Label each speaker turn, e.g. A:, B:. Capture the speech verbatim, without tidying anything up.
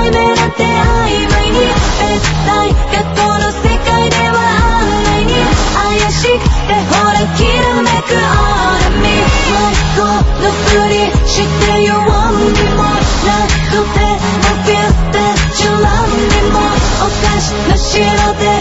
A: い目なんて曖昧に別大学校の世界では案内に怪しくてほらきらめくオーラミ最高のふりしてよんにもなくてもフィルでジュランにもおかしな白で